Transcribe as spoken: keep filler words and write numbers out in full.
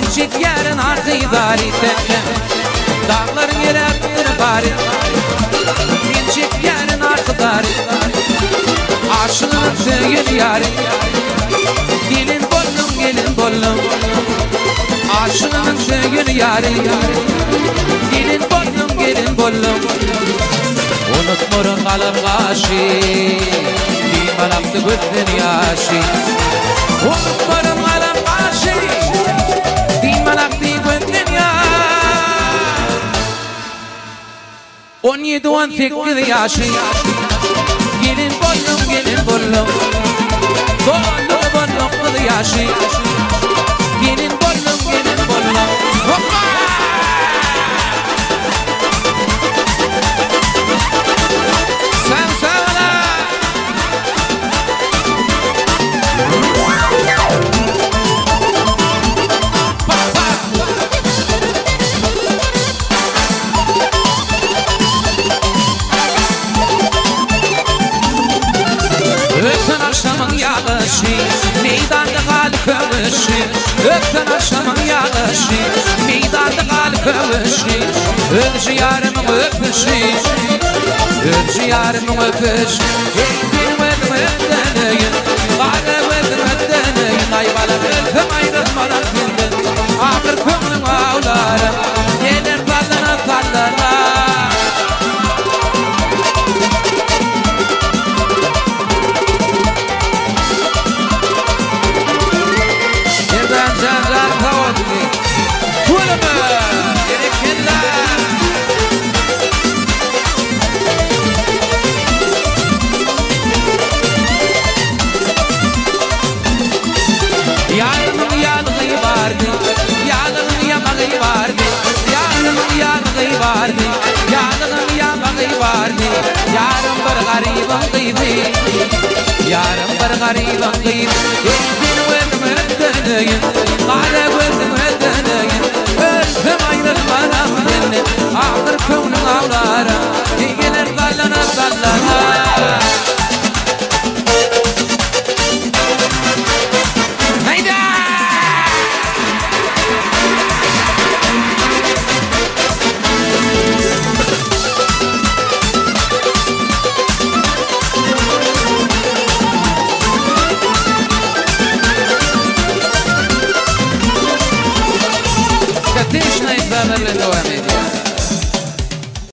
Gençlik yerin arkıdari teke Dağların yerettir bari Gençlik yerin arkıdari Aşığın tüyün yari Gelin bollum gelin bollum Aşığın tüyün yari Gelin bollum gelin bollum Unutmurun kalır kaşı Dimalaktı bütün yaşı Unutmurun kalır kaşı Dimalaktı bütün yaşı On yedi on sekiz yaşı Gelin bollum gelin bollum Bollum bollum kız yaşı Gelin bollum gelin bollum Hoppa! Meydanda galip ölüşü Öpten akşamın yağışı Meydanda galip ölüşü Öpüşü yarımın öpüşü Öpüşü yarımın öpüşü Ey benim öpüm öpteneyim Galip öpüm öpteneyim Ayvalı öpüm ayrılmadan bildim Ağır kömrüm ağlarım Gelir tallana tallana Yarım bir garibim gıybi Yarım bir garibim gıybi Benim öldüm öldöneyim Gale öldüm öldöneyim Öldüm ayrılmadan beni Ağır kömrüm ağlarım Gelir sallana sallana Ateşle izlenirle devam ediyor.